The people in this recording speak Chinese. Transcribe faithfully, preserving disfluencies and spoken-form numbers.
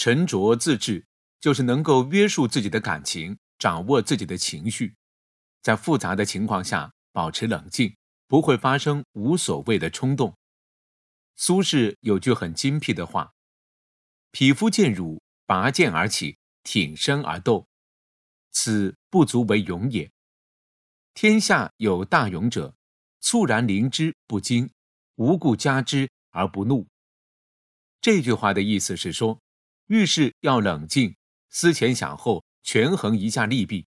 沉着自制就是能够约束自己的感情，掌握自己的情绪，在复杂的情况下保持冷静，不会发生无所谓的冲动。苏轼有句很精辟的话：匹夫见辱，拔剑而起，挺身而斗，此不足为勇也。天下有大勇者，猝然临之不惊，无故加之而不怒。这句话的意思是说，遇事要冷静，思前想后，权衡一下利弊，